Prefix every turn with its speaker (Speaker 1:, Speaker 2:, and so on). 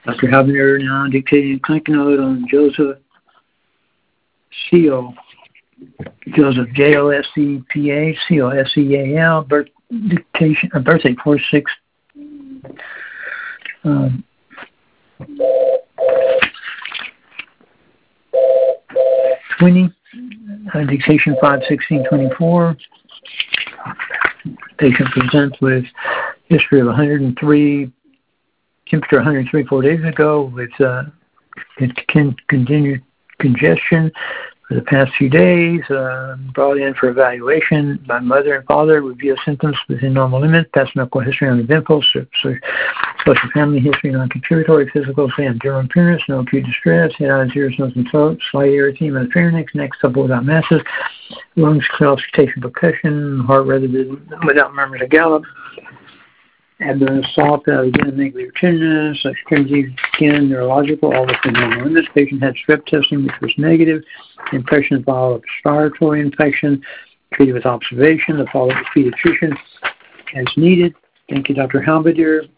Speaker 1: Dr. Habener now dictating a clinic note on Joseph Seal. Joseph, Joseph, Coseal, birth dictation, birthday 4/6. 20, dictation 5/16/24. Patient presents with history of 103, temperature 103 4 days ago with continued congestion for the past few days, brought in for evaluation by mother and father, review symptoms within normal limits, past medical history uneventful, social family history non-contributory, physical exam, general appearance, no acute distress, head, eyes, ears, nose, and throat, slight erythema of the pharynx, neck, supple without masses, lungs, auscultation, percussion, heart rather than without murmurs or gallop, abdomen soft, again, nuclear tenderness, extremity, skin, neurological, all within normal limits. Patient had strep testing, which was negative. Impression followed respiratory infection, treated with observation. The follow-up with pediatrician as needed. Thank you, Dr. Halberdier.